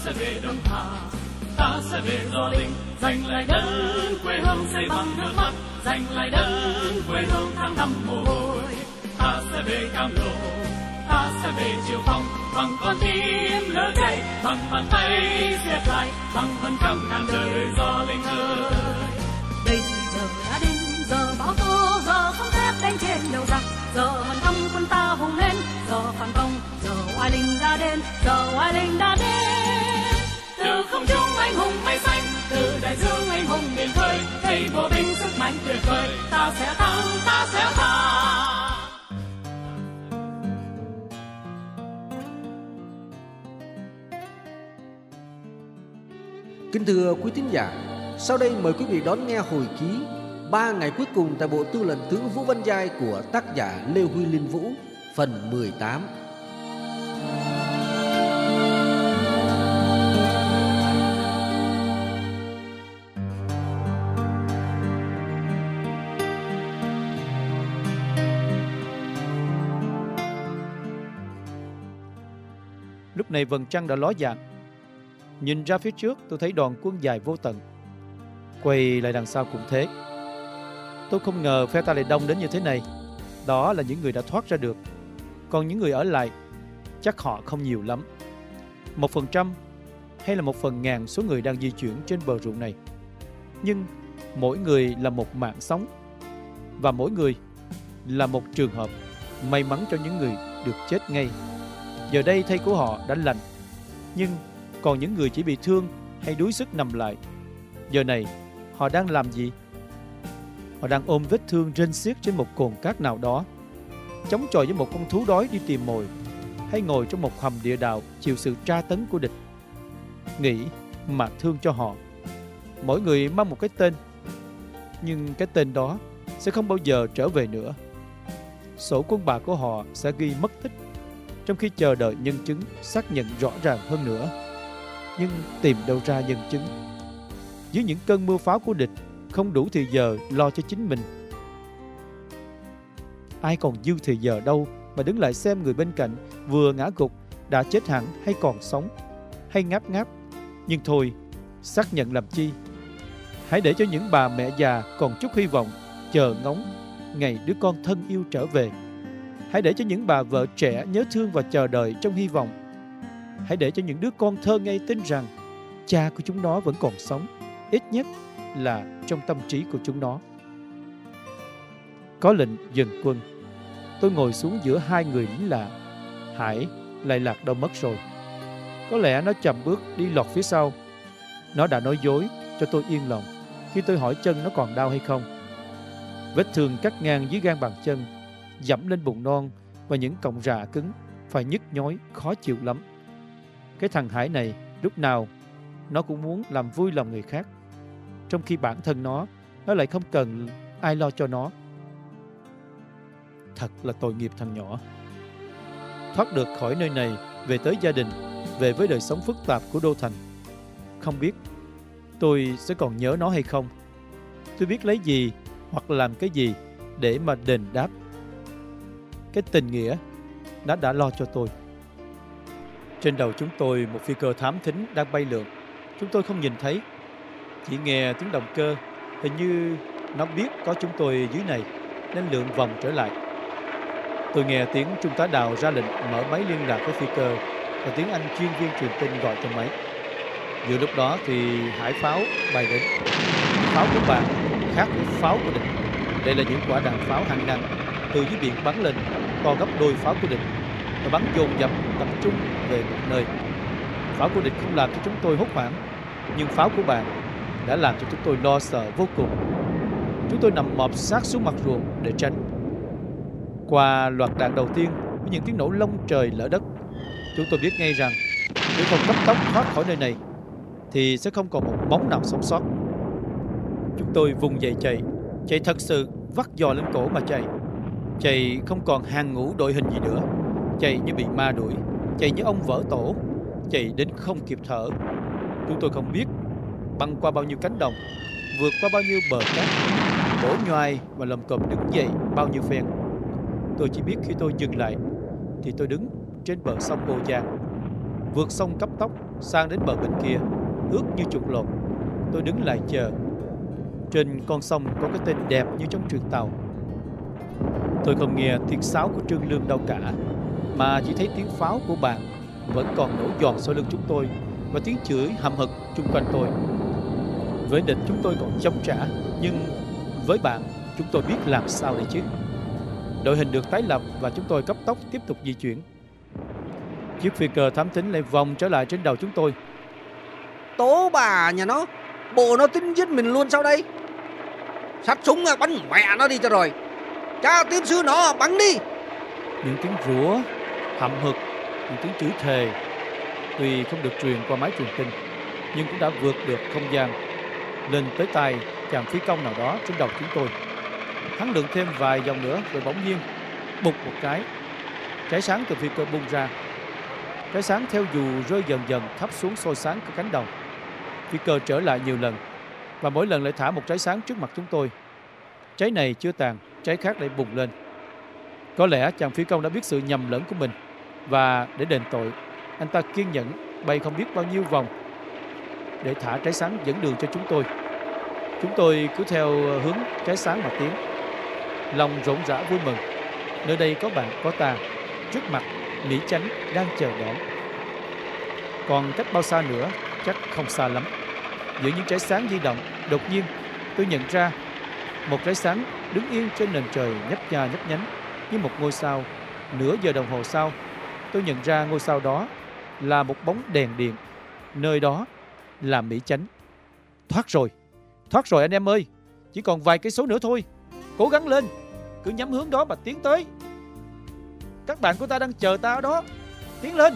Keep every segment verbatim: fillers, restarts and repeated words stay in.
sẽ về Đông Hà, ta sẽ về Gio Linh, giành lại đất quê hương xây bằng nước mắt, giành lại đất quê hương tháng năm mồ hôi. Ta sẽ về Cam Lộ, ta sẽ về Triệu Phong, bằng con tim lửa cháy, bằng bàn tay siết lại, bằng hơn trăm ngàn đời Gio Linh ơi. Bây giờ đã đến giờ bão tố, giờ không thép đánh trên đầu giặc, giờ hàn thăm quân ta hùng lên, giờ phản công, giờ oai linh đã đến, giờ oai linh đã đến. Từ không trung anh hùng mây xanh, từ đại dương anh hùng biển khơi, thấy bộ binh sức mạnh tuyệt vời, ta sẽ thắng, ta sẽ thắng. Kính thưa quý thính giả, sau đây mời quý vị đón nghe hồi ký Ba ngày cuối cùng tại bộ tư lệnh tướng Vũ Văn Giai của tác giả Lê Huy Linh Vũ, phần mười tám. Lúc này vầng trăng đã ló dạng. Nhìn ra phía trước tôi thấy đoàn quân dài vô tận. Quay lại đằng sau cũng thế. Tôi không ngờ phe ta lại đông đến như thế này. Đó là những người đã thoát ra được. Còn những người ở lại, chắc họ không nhiều lắm. Một phần trăm hay là một phần ngàn số người đang di chuyển trên bờ ruộng này. Nhưng mỗi người là một mạng sống. Và mỗi người là một trường hợp may mắn cho những người được chết ngay. Giờ đây thây của họ đã lành. Nhưng còn những người chỉ bị thương hay đuối sức nằm lại, giờ này họ đang làm gì? Họ đang ôm vết thương rên xiết trên một cồn cát nào đó, chống chọi với một con thú đói đi tìm mồi, hay ngồi trong một hầm địa đạo chịu sự tra tấn của địch. Nghĩ mà thương cho họ. Mỗi người mang một cái tên, nhưng cái tên đó sẽ không bao giờ trở về nữa. Sổ quân bạc của họ sẽ ghi mất tích, trong khi chờ đợi nhân chứng xác nhận rõ ràng hơn nữa. Nhưng tìm đâu ra nhân chứng? Dưới những cơn mưa pháo của địch, không đủ thì giờ lo cho chính mình. Ai còn dư thì giờ đâu mà đứng lại xem người bên cạnh vừa ngã gục, đã chết hẳn hay còn sống, hay ngáp ngáp. Nhưng thôi, xác nhận làm chi? Hãy để cho những bà mẹ già còn chút hy vọng chờ ngóng ngày đứa con thân yêu trở về. Hãy để cho những bà vợ trẻ nhớ thương và chờ đợi trong hy vọng. Hãy để cho những đứa con thơ ngây tin rằng cha của chúng nó vẫn còn sống, ít nhất là trong tâm trí của chúng nó. Có lệnh dừng quân. Tôi ngồi xuống giữa hai người lính lạ. Hải lại lạc đâu mất rồi. Có lẽ nó chậm bước đi lọt phía sau. Nó đã nói dối cho tôi yên lòng khi tôi hỏi chân nó còn đau hay không. Vết thương cắt ngang dưới gan bàn chân, dẫm lên bụng non và những cọng rạ cứng, phải nhức nhói, khó chịu lắm. Cái thằng Hải này lúc nào nó cũng muốn làm vui lòng người khác, trong khi bản thân nó Nó lại không cần ai lo cho nó. Thật là tội nghiệp thằng nhỏ. Thoát được khỏi nơi này, về tới gia đình, về với đời sống phức tạp của đô thành. Không biết tôi sẽ còn nhớ nó hay không. Tôi biết lấy gì hoặc làm cái gì để mà đền đáp cái tình nghĩa nó đã lo cho tôi. Trên đầu chúng tôi một phi cơ thám thính đang bay lượn. Chúng tôi không nhìn thấy, chỉ nghe tiếng động cơ. Hình như nó biết có chúng tôi dưới này nên lượn vòng trở lại. Tôi nghe tiếng trung tá Đào ra lệnh mở máy liên lạc với phi cơ và tiếng Anh chuyên viên truyền tin gọi trong máy. Giữa lúc đó thì hải pháo bay đến. Pháo của bạn khác với pháo của địch. Đây là những quả đạn pháo hạng nặng từ dưới biển bắn lên, to gấp đôi pháo của địch và bắn dồn dập tập trung về một nơi. Pháo của địch không làm cho chúng tôi hốt hoảng, nhưng pháo của bạn đã làm cho chúng tôi lo sợ vô cùng. Chúng tôi nằm mọp sát xuống mặt ruộng để tránh. Qua loạt đạn đầu tiên với những tiếng nổ lông trời lở đất, chúng tôi biết ngay rằng nếu không cấp tốc thoát khỏi nơi này thì sẽ không còn một bóng nào sống sót. Chúng tôi vùng dậy chạy, chạy thật sự vắt giò lên cổ mà chạy. Chạy không còn hàng ngũ đội hình gì nữa. Chạy như bị ma đuổi, chạy như ông vỡ tổ, chạy đến không kịp thở. Chúng tôi không biết băng qua bao nhiêu cánh đồng, vượt qua bao nhiêu bờ cát, bổ nhoài và lầm cộm đứng dậy bao nhiêu phen. Tôi chỉ biết khi tôi dừng lại thì tôi đứng trên bờ sông Ô Giang. vượt sông cấp tốc sang đến bờ bên kia, ướt như chuột lột. Tôi đứng lại chờ. Trên con sông có cái tên đẹp như trong truyện tàu. Tôi không nghe tiếng sáo của Trương Lương đâu cả, mà chỉ thấy tiếng pháo của bạn vẫn còn nổ giòn sau lưng chúng tôi, và tiếng chửi hậm hực chung quanh tôi. Với địch chúng tôi còn chống trả, nhưng với bạn chúng tôi biết làm sao để chứ. Đội hình được tái lập và chúng tôi cấp tốc tiếp tục di chuyển. Chiếc phi cơ thám thính lại vòng trở lại trên đầu chúng tôi. Tố bà nhà nó, bộ nó tính giết mình luôn sao đây? Xách súng bắn mẹ nó đi cho rồi. Cha tiến sư nó bắn đi. Những tiếng rủa hậm hực, những tiếng chửi thề tuy không được truyền qua máy truyền tin, nhưng cũng đã vượt được không gian lên tới tai chàng phi công nào đó trên đầu chúng tôi. Hắn lượn thêm vài vòng nữa rồi bỗng nhiên bụp một cái, trái sáng từ phi cơ bung ra. Trái sáng theo dù rơi dần dần thấp xuống soi sáng cái cánh đồng. Phi cơ trở lại nhiều lần, và mỗi lần lại thả một trái sáng trước mặt chúng tôi. Trái này chưa tàn, trái khác lại bùng lên. Có lẽ chàng phi công đã biết sự nhầm lẫn của mình, và để đền tội, anh ta kiên nhẫn bay không biết bao nhiêu vòng để thả trái sáng dẫn đường cho chúng tôi. Chúng tôi cứ theo hướng trái sáng mà tiến, lòng rộn rã vui mừng. Nơi đây có bạn có ta, trước mặt Mỹ Chánh đang chờ đón. Còn cách bao xa nữa? Chắc không xa lắm. Giữa những trái sáng di động, đột nhiên tôi nhận ra một trái sáng đứng yên trên nền trời nhấp nha nhấp nhánh như một ngôi sao. Nửa giờ đồng hồ sau, tôi nhận ra ngôi sao đó là một bóng đèn điện. Nơi đó là Mỹ Chánh. Thoát rồi, thoát rồi anh em ơi. Chỉ còn vài cây số nữa thôi. Cố gắng lên, cứ nhắm hướng đó mà tiến tới. Các bạn của ta đang chờ ta ở đó. Tiến lên.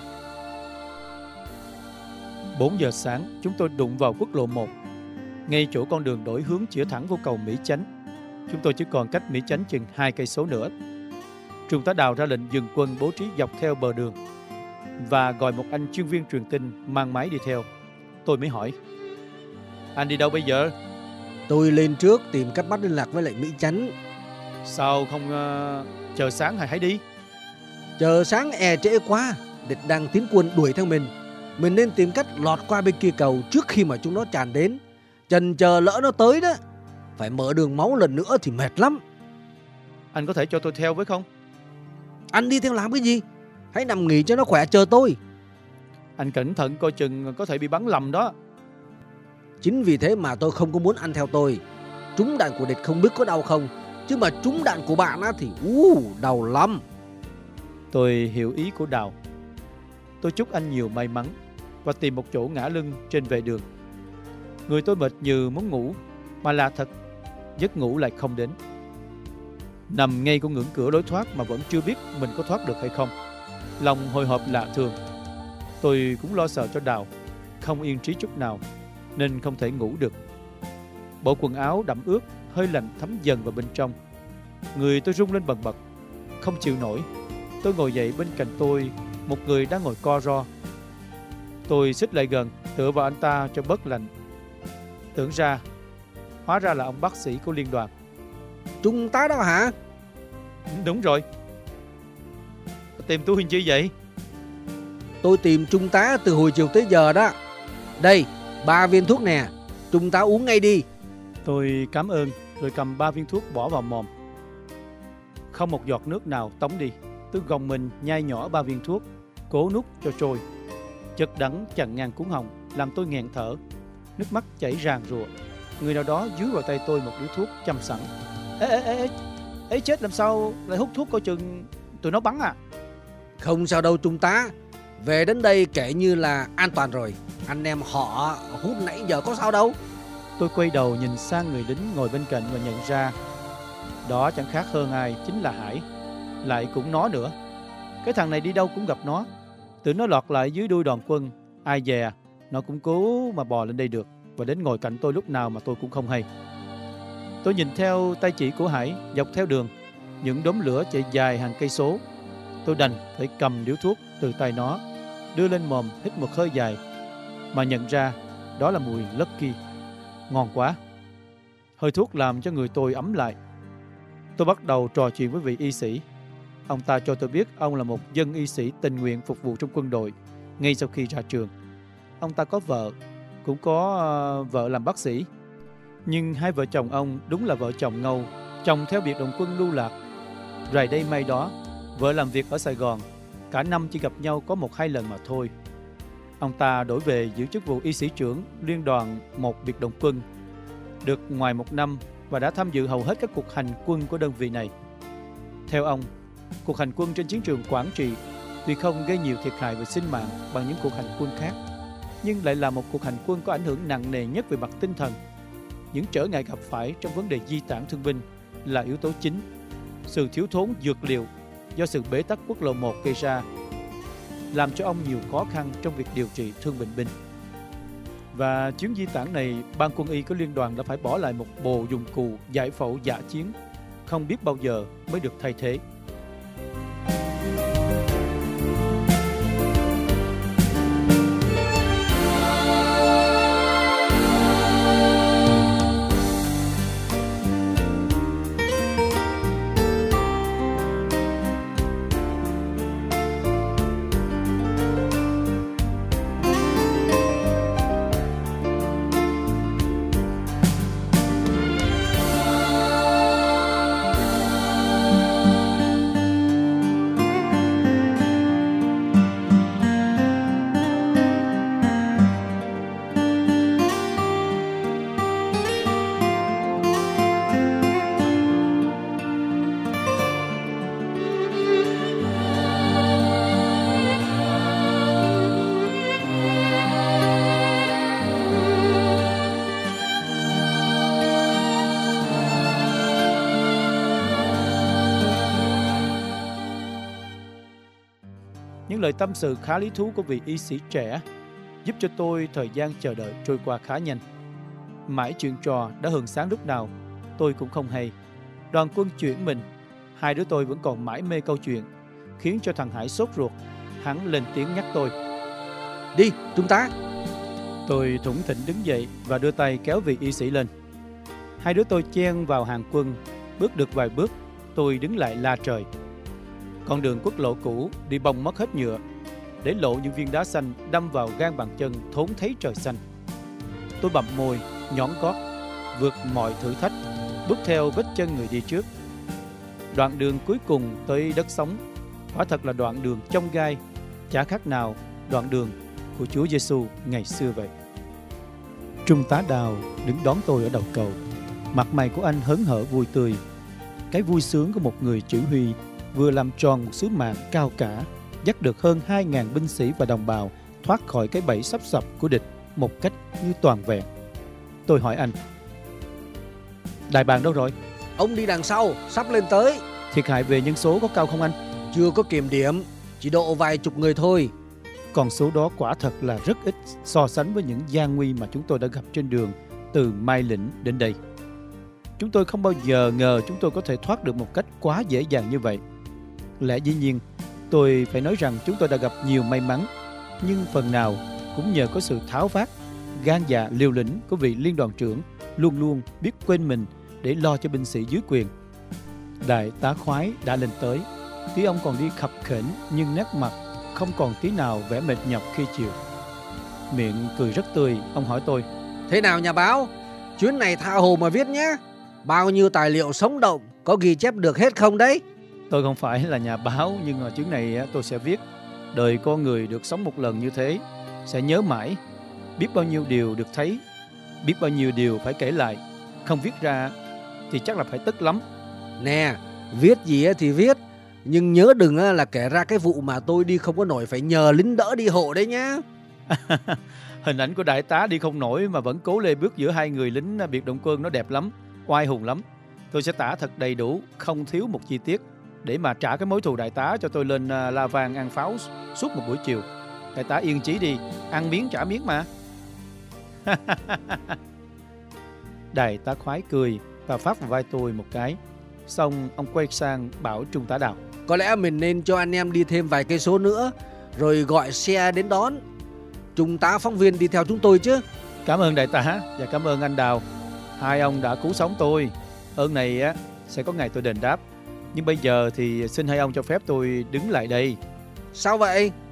Bốn giờ sáng, chúng tôi đụng vào quốc lộ một, ngay chỗ con đường đổi hướng chĩa thẳng vô cầu Mỹ Chánh. Chúng tôi chỉ còn cách Mỹ Chánh chừng hai cây số nữa. Trung tá Đào ra lệnh dừng quân bố trí dọc theo bờ đường và gọi một anh chuyên viên truyền tin mang máy đi theo. Tôi mới hỏi: anh đi đâu bây giờ? Tôi lên trước tìm cách bắt liên lạc với lại Mỹ Chánh. Sao không uh, chờ sáng hay hãy đi? Chờ sáng e trễ quá, địch đang tiến quân đuổi theo mình. Mình nên tìm cách lọt qua bên kia cầu trước khi mà chúng nó tràn đến. Chần chờ lỡ nó tới đó, phải mở đường máu lần nữa thì mệt lắm. Anh có thể cho tôi theo với không? Anh đi theo làm cái gì? Hãy nằm nghỉ cho nó khỏe, chờ tôi. Anh cẩn thận coi chừng có thể bị bắn lầm đó. Chính vì thế mà tôi không có muốn anh theo tôi. Trúng đạn của địch không biết có đau không, chứ mà trúng đạn của bạn á thì uh, đau lắm. Tôi hiểu ý của Đào. Tôi chúc anh nhiều may mắn và tìm một chỗ ngả lưng trên vệ đường. Người tôi mệt như muốn ngủ, mà lạ thật, giấc ngủ lại không đến. Nằm ngay con ngưỡng cửa lối thoát mà vẫn chưa biết mình có thoát được hay không. Lòng hồi hộp lạ thường. Tôi cũng lo sợ cho Đào, không yên trí chút nào nên không thể ngủ được. Bộ quần áo đẫm ướt, hơi lạnh thấm dần vào bên trong. Người tôi rung lên bần bật, không chịu nổi. Tôi ngồi dậy, bên cạnh tôi một người đang ngồi co ro. Tôi xích lại gần, tựa vào anh ta cho bớt lạnh. Tưởng ra, hóa ra là ông bác sĩ của liên đoàn. Trung tá đó hả? Đúng rồi. Tìm tôi chi vậy? Tôi tìm trung tá từ hồi chiều tới giờ đó. Đây, ba viên thuốc nè, trung tá uống ngay đi. Tôi cảm ơn rồi cầm ba viên thuốc bỏ vào mồm. Không một giọt nước nào tống đi. Tôi gồng mình nhai nhỏ ba viên thuốc, cố nuốt cho trôi. Chất đắng chặn ngang cuống họng làm tôi nghẹn thở, nước mắt chảy ràn rụa. Người nào đó dúi vào tay tôi một điếu thuốc châm sẵn. Ê ê ê ê, chết làm sao lại hút thuốc, coi chừng tụi nó bắn à? Không sao đâu trung tá, về đến đây kể như là an toàn rồi. Anh em họ hút nãy giờ có sao đâu. Tôi quay đầu nhìn sang người lính ngồi bên cạnh và nhận ra đó chẳng khác hơn ai chính là Hải. Lại cũng nó nữa. Cái thằng này đi đâu cũng gặp nó. Tự nó lọt lại dưới đuôi đoàn quân, ai dè nó cũng cố mà bò lên đây được, và đến ngồi cạnh tôi lúc nào mà tôi cũng không hay. Tôi nhìn theo tay chỉ của Hải dọc theo đường, những đốm lửa chạy dài hàng cây số. Tôi đành phải cầm điếu thuốc từ tay nó, đưa lên mồm hít một hơi dài, mà nhận ra đó là mùi Lucky. Ngon quá. Hơi thuốc làm cho người tôi ấm lại. Tôi bắt đầu trò chuyện với vị y sĩ. Ông ta cho tôi biết ông là một dân y sĩ tình nguyện phục vụ trong quân đội ngay sau khi ra trường. Ông ta có vợ, cũng có uh, vợ làm bác sĩ. Nhưng hai vợ chồng ông đúng là vợ chồng ngầu, chồng theo biệt động quân lưu lạc. Rày đây may đó, vợ làm việc ở Sài Gòn, cả năm chỉ gặp nhau có một hai lần mà thôi. Ông ta đổi về giữ chức vụ y sĩ trưởng liên đoàn một biệt động quân, được ngoài một năm và đã tham dự hầu hết các cuộc hành quân của đơn vị này. Theo ông, cuộc hành quân trên chiến trường Quảng Trị tuy không gây nhiều thiệt hại về sinh mạng bằng những cuộc hành quân khác, nhưng lại là một cuộc hành quân có ảnh hưởng nặng nề nhất về mặt tinh thần. Những trở ngại gặp phải trong vấn đề di tản thương binh là yếu tố chính. Sự thiếu thốn dược liệu do sự bế tắc quốc lộ một gây ra làm cho ông nhiều khó khăn trong việc điều trị thương bệnh binh. Và chuyến di tản này, ban quân y của liên đoàn đã phải bỏ lại một bộ dụng cụ giải phẫu dã chiến, không biết bao giờ mới được thay thế. Những lời tâm sự khá lý thú của vị y sĩ trẻ giúp cho tôi thời gian chờ đợi trôi qua khá nhanh. Mãi chuyện trò đã hừng sáng lúc nào tôi cũng không hay. Đoàn quân chuyển mình, hai đứa tôi vẫn còn mãi mê câu chuyện, khiến cho thằng Hải sốt ruột. Hắn lên tiếng nhắc tôi. Đi, chúng ta. Tôi thủng thỉnh đứng dậy và đưa tay kéo vị y sĩ lên. Hai đứa tôi chen vào hàng quân. Bước được vài bước, tôi đứng lại la trời. Con đường quốc lộ cũ đi bong mất hết nhựa, để lộ những viên đá xanh đâm vào gan bàn chân thốn thấy trời xanh. Tôi bặm môi, nhón gót, vượt mọi thử thách, bước theo vết chân người đi trước. Đoạn đường cuối cùng tới đất sống, quả thật là đoạn đường chông gai, chả khác nào đoạn đường của Chúa Giêsu ngày xưa vậy. Trung tá Đào đứng đón tôi ở đầu cầu. Mặt mày của anh hớn hở vui tươi, cái vui sướng của một người chỉ huy vừa làm tròn một sứ mạng cao cả, dắt được hơn hai nghìn binh sĩ và đồng bào thoát khỏi cái bẫy sắp sập của địch một cách như toàn vẹn. Tôi hỏi anh, đại bàng đâu rồi? Ông đi đằng sau, sắp lên tới. Thiệt hại về nhân số có cao không anh? Chưa có kiểm điểm, chỉ độ vài chục người thôi. Con số đó quả thật là rất ít so sánh với những gian nguy mà chúng tôi đã gặp trên đường từ Mai Lĩnh đến đây. Chúng tôi không bao giờ ngờ chúng tôi có thể thoát được một cách quá dễ dàng như vậy. Lẽ dĩ nhiên, tôi phải nói rằng chúng tôi đã gặp nhiều may mắn, nhưng phần nào cũng nhờ có sự tháo vát, gan dạ liều lĩnh của vị liên đoàn trưởng luôn luôn biết quên mình để lo cho binh sĩ dưới quyền. Đại tá Khoái đã lên tới. Tuy ông còn đi khập khểnh nhưng nét mặt không còn tí nào vẻ mệt nhọc khi chiều. Miệng cười rất tươi, ông hỏi tôi, thế nào nhà báo? Chuyến này tha hồ mà viết nhé. Bao nhiêu tài liệu sống động, có ghi chép được hết không đấy? Tôi không phải là nhà báo, nhưng mà chuyến này tôi sẽ viết. Đời con người được sống một lần như thế, sẽ nhớ mãi. Biết bao nhiêu điều được thấy, biết bao nhiêu điều phải kể lại. Không viết ra thì chắc là phải tức lắm. Nè, viết gì thì viết, nhưng nhớ đừng là kể ra cái vụ mà tôi đi không có nổi phải nhờ lính đỡ đi hộ đấy nhá. Hình ảnh của đại tá đi không nổi mà vẫn cố lê bước giữa hai người lính biệt động quân nó đẹp lắm, oai hùng lắm. Tôi sẽ tả thật đầy đủ, không thiếu một chi tiết, để mà trả cái mối thù đại tá cho tôi lên La Vang ăn pháo suốt một buổi chiều. Đại tá yên chí đi, ăn miếng trả miếng mà. Đại tá Khoái cười và phát vào vai tôi một cái. Xong ông quay sang bảo Trung tá Đào, có lẽ mình nên cho anh em đi thêm vài cây số nữa, rồi gọi xe đến đón. Trung tá phóng viên đi theo chúng tôi chứ. Cảm ơn đại tá và cảm ơn anh Đào. Hai ông đã cứu sống tôi. Ơn này á sẽ có ngày tôi đền đáp. Nhưng bây giờ thì xin hai ông cho phép tôi đứng lại đây. Sao vậy?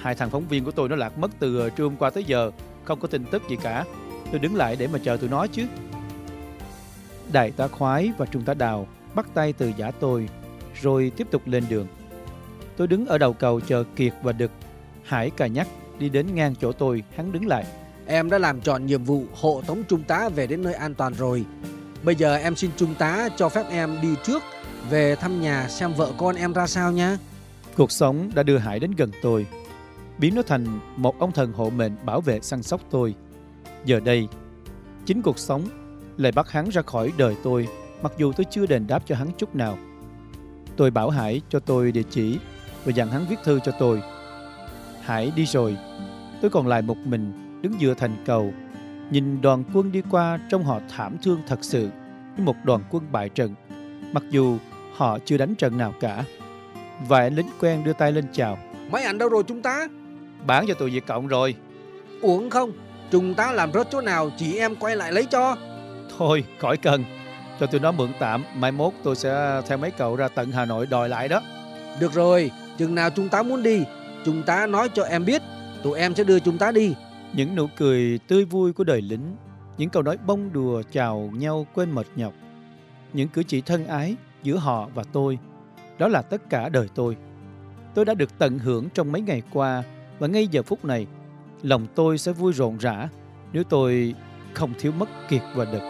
Hai thằng phóng viên của tôi nó lạc mất từ trưa hôm qua tới giờ, không có tin tức gì cả. Tôi đứng lại để mà chờ tụi nó chứ. Đại tá Khoái và trung tá Đào bắt tay từ giã tôi, rồi tiếp tục lên đường. Tôi đứng ở đầu cầu chờ Kiệt và Đực. Hải cà nhắc đi đến ngang chỗ tôi, hắn đứng lại. Em đã làm tròn nhiệm vụ hộ tống trung tá về đến nơi an toàn rồi. Bây giờ em xin trung tá cho phép em đi trước về thăm nhà xem vợ con em ra sao nha. Cuộc sống đã đưa Hải đến gần tôi, biến nó thành một ông thần hộ mệnh bảo vệ săn sóc tôi. Giờ đây, chính cuộc sống lại bắt hắn ra khỏi đời tôi, mặc dù tôi chưa đền đáp cho hắn chút nào. Tôi bảo Hải cho tôi địa chỉ và dặn hắn viết thư cho tôi. Hải đi rồi, tôi còn lại một mình đứng dựa thành cầu, nhìn đoàn quân đi qua trông họ thảm thương thật sự, như một đoàn quân bại trận, mặc dù họ chưa đánh trận nào cả. Vài anh lính quen đưa tay lên chào. Mấy anh đâu rồi trung tá? Bán cho tôi Việt Cộng rồi. Uổng không? Trung tá làm rớt chỗ nào chị em quay lại lấy cho. Thôi khỏi cần, cho tôi nó mượn tạm, mai mốt tôi sẽ theo mấy cậu ra tận Hà Nội đòi lại đó. Được rồi, chừng nào trung tá muốn đi, trung tá nói cho em biết, tụi em sẽ đưa trung tá đi. Những nụ cười tươi vui của đời lính, những câu nói bông đùa chào nhau quên mệt nhọc, những cử chỉ thân ái giữa họ và tôi, đó là tất cả đời tôi. Tôi đã được tận hưởng trong mấy ngày qua, và ngay giờ phút này, lòng tôi sẽ vui rộn rã nếu tôi không thiếu mất Kiệt và Đực.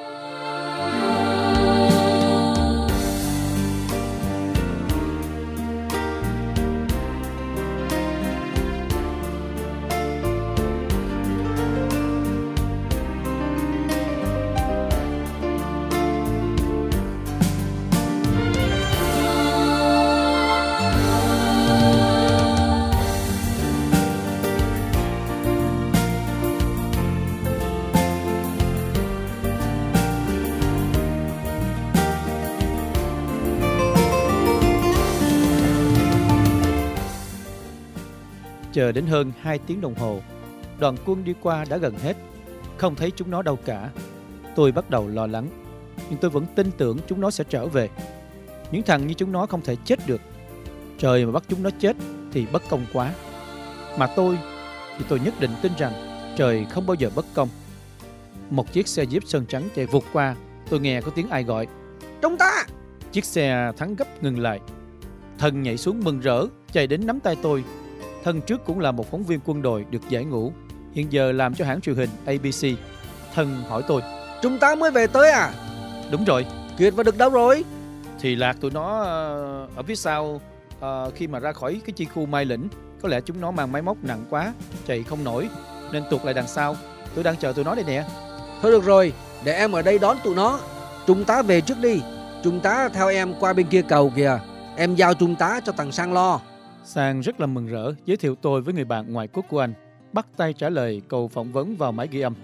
Chờ đến hơn hai tiếng đồng hồ, đoàn quân đi qua đã gần hết, không thấy chúng nó đâu cả. Tôi bắt đầu lo lắng, nhưng tôi vẫn tin tưởng chúng nó sẽ trở về. Những thằng như chúng nó không thể chết được. Trời mà bắt chúng nó chết thì bất công quá. Mà tôi thì tôi nhất định tin rằng trời không bao giờ bất công. Một chiếc xe Jeep sơn trắng chạy vụt qua, tôi nghe có tiếng ai gọi: Trung tá! Chiếc xe thắng gấp ngừng lại. Thần nhảy xuống mừng rỡ, chạy đến nắm tay tôi. Thần trước cũng là một phóng viên quân đội được giải ngũ, hiện giờ làm cho hãng truyền hình a bê xê. Thần hỏi tôi: Trung tá mới về tới à? Đúng rồi. Kiệt và Đực đâu rồi? Thì lạc tụi nó ở phía sau. À, khi mà ra khỏi cái chi khu Mai Lĩnh, có lẽ chúng nó mang máy móc nặng quá, chạy không nổi nên tuột lại đằng sau. Tôi đang chờ tụi nó đây nè. Thôi được rồi, để em ở đây đón tụi nó. Trung tá về trước đi. Trung tá theo em qua bên kia cầu kìa. Em giao trung tá cho thằng Sang lo. Sang rất là mừng rỡ giới thiệu tôi với người bạn ngoại quốc của anh, bắt tay trả lời câu phỏng vấn vào máy ghi âm.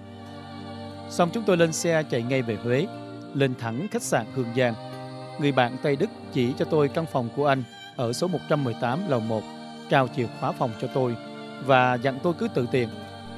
Xong chúng tôi lên xe chạy ngay về Huế, lên thẳng khách sạn Hương Giang. Người bạn Tây Đức chỉ cho tôi căn phòng của anh ở số một trăm mười tám lầu một, trao chìa khóa phòng cho tôi và dặn tôi cứ tự tiền.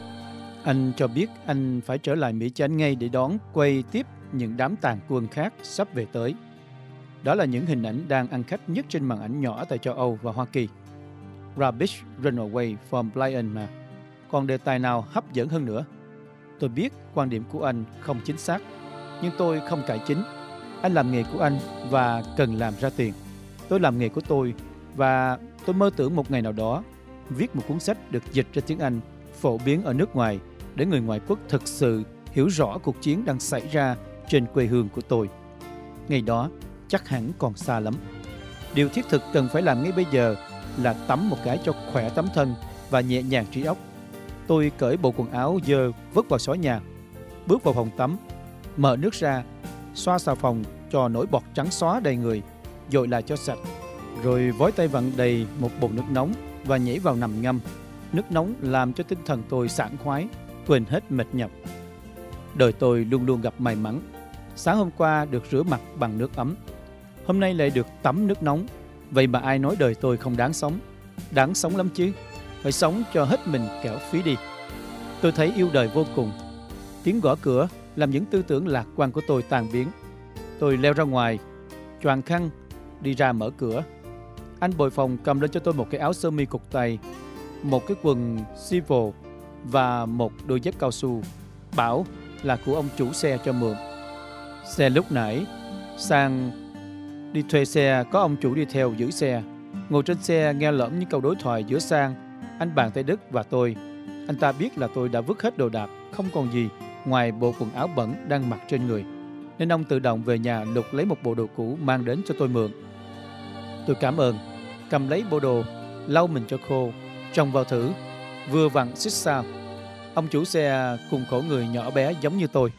Anh cho biết anh phải trở lại Mỹ Chánh ngay để đón quay tiếp những đám tàn quân khác sắp về tới. Đó là những hình ảnh đang ăn khách nhất trên màn ảnh nhỏ tại châu Âu và Hoa Kỳ. Rubbish Run Away from Blind mà. Còn đề tài nào hấp dẫn hơn nữa? Tôi biết quan điểm của anh không chính xác, nhưng tôi không cải chính. Anh làm nghề của anh và cần làm ra tiền. Tôi làm nghề của tôi và tôi mơ tưởng một ngày nào đó viết một cuốn sách được dịch ra tiếng Anh, phổ biến ở nước ngoài để người ngoại quốc thực sự hiểu rõ cuộc chiến đang xảy ra trên quê hương của tôi. Ngày đó chắc hẳn còn xa lắm. Điều thiết thực cần phải làm ngay bây giờ là tắm một cái cho khỏe tấm thân và nhẹ nhàng trí óc. Tôi cởi bộ quần áo dơ vứt vào xó nhà, bước vào phòng tắm, mở nước ra, xoa xà phòng cho nổi bọt trắng xóa đầy người, dội lại cho sạch, rồi vói tay vặn đầy một bồn nước nóng và nhảy vào nằm ngâm. Nước nóng làm cho tinh thần tôi sảng khoái, quên hết mệt nhọc. Đời tôi luôn luôn gặp may mắn. Sáng hôm qua được rửa mặt bằng nước ấm, hôm nay lại được tắm nước nóng. Vậy mà ai nói đời tôi không đáng sống? Đáng sống lắm chứ. Phải sống cho hết mình kẻo phí đi. Tôi thấy yêu đời vô cùng. Tiếng gõ cửa làm những tư tưởng lạc quan của tôi tan biến. Tôi leo ra ngoài, choàng khăn, đi ra mở cửa. Anh bồi phòng cầm lên cho tôi một cái áo sơ mi cộc tay. một cái quần civil và một đôi dép cao su, bảo là của ông chủ xe cho mượn. Xe lúc nãy Sang đi thuê xe, có ông chủ đi theo giữ xe. Ngồi trên xe nghe lỡm những câu đối thoại giữa Sang, anh bạn Tây Đức và tôi. Anh ta biết là tôi đã vứt hết đồ đạc, không còn gì ngoài bộ quần áo bẩn đang mặc trên người, nên ông tự động về nhà lục lấy một bộ đồ cũ mang đến cho tôi mượn. Tôi cảm ơn, cầm lấy bộ đồ, lau mình cho khô, trồng vào thử, vừa vặn xích sao. Ông chủ xe cùng khổ người nhỏ bé giống như tôi.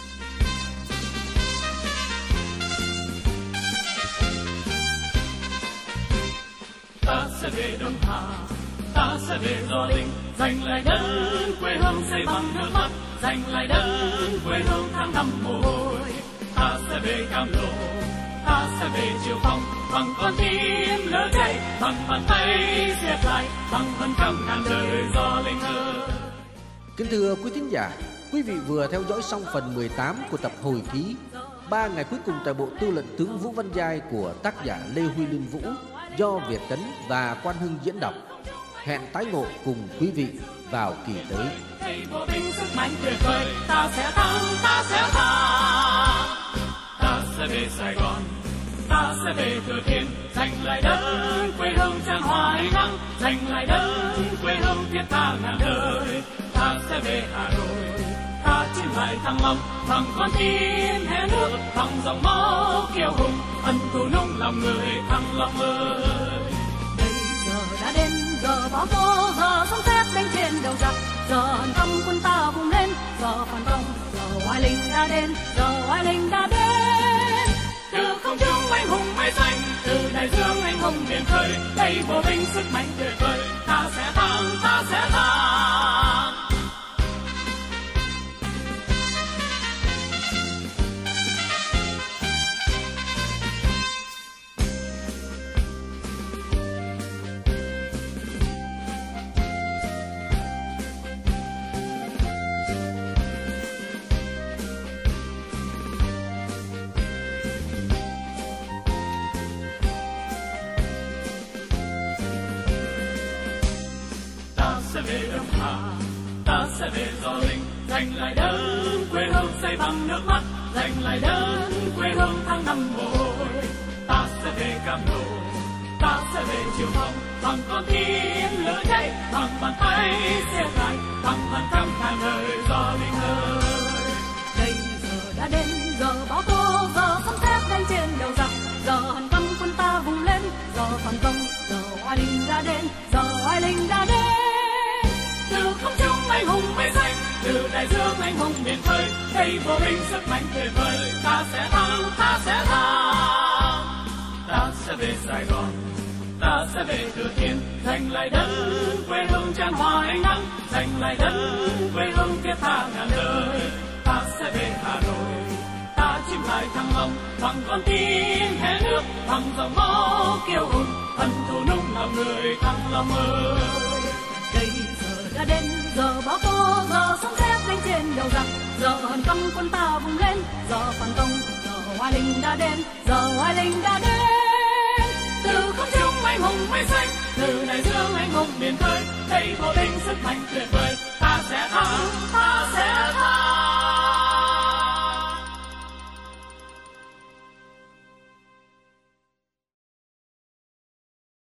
Ta sẽ về Đông Hà, ta sẽ về Gio Linh, giành lại đất quê hương xây bằng nước mắt, giành lại đất quê hương tháng năm mồ hôi. Ta sẽ về Cam Lộ, ta sẽ về Triệu Phong, bằng con tim lỡ cháy, bằng bàn tay siết lại, bằng hơn trăm ngàn đời Gio Linh ơi. Kính thưa quý thính giả, quý vị vừa theo dõi xong phần mười tám của tập hồi ký Ba ngày cuối cùng tại bộ tư lệnh tướng Vũ Văn Giai của tác giả Lê Huy Linh Vũ, do Việt Tấn và Quan Hưng diễn đọc. Hẹn tái ngộ cùng quý vị vào kỳ tới. Thầy bộ binh sức mạnh tuyệt vời, ta sẽ thắng, ta sẽ thắng. Ta sẽ về Sài Gòn, ta sẽ về Thừa Thiên, giành lại đất quê hương trang hoài nắng, giành lại đất quê hương thiết tha ngàn đời. Ta sẽ về Hà Nội, ta chinh lại Thăng Long, bằng con tim hé nước, bằng dòng máu kiêu hùng, ân thù nung lòng người Thăng Long ơi. Bây giờ đã đến giờ bão tố, giờ sấm sét đánh trên đầu giặc, giờ hàn thăm quân ta vùng lên, giờ phản công, giờ oai linh đã đến, giờ oai linh đã đến. Từ không trung anh hùng mây xanh, từ đại dương anh hùng biển khơi, đây bộ binh sức mạnh tuyệt vời, ta sẽ thắng, ta sẽ thắng. Về Đông Hà, ta sẽ về Gio Linh, giành lại đất quê hương xây bằng nước mắt, giành lại đất quê hương tháng năm mồ hôi. Ta sẽ về Cam Lộ, ta sẽ về Triệu Phong, bằng con tim lửa cháy, bằng bàn tay siết lại, bằng bàn trăm ngàn đời Gio Linh ơi. Đây giờ đã đến giờ bão tố, giờ sấm sét đánh trên đầu giặc, giờ hàn căm quân ta vùng lên, giờ phản công, giờ oai linh đã đến, giờ oai linh đã đến. Từ không trung anh hùng mây xanh, từ đại dương anh hùng biển khơi, đây bộ binh sức mạnh tuyệt vời, ta sẽ thắng, ta sẽ thắng. Ta sẽ về Sài Gòn, ta sẽ về Thừa Thiên, giành lại đất quê hương tràn hòa ánh nắng, giành lại đất quê hương thiết tha ngàn đời. Ta sẽ về Hà Nội, ta chinh lại Thăng Long, bằng con tim hé nước, bằng dòng máu kiêu hùng, ân thù nung lòng người Thăng Long ơi. Đây giờ đã đến giờ bão tố, giờ sấm sét đánh trên đầu giặc, giờ hàn căm quân ta vùng lên, giờ phản công, giờ oai linh đã đến, giờ oai linh đã đến. Từ không trung anh hùng mây xanh, từ đại dương anh hùng biển khơi, đây bộ binh sức mạnh tuyệt vời,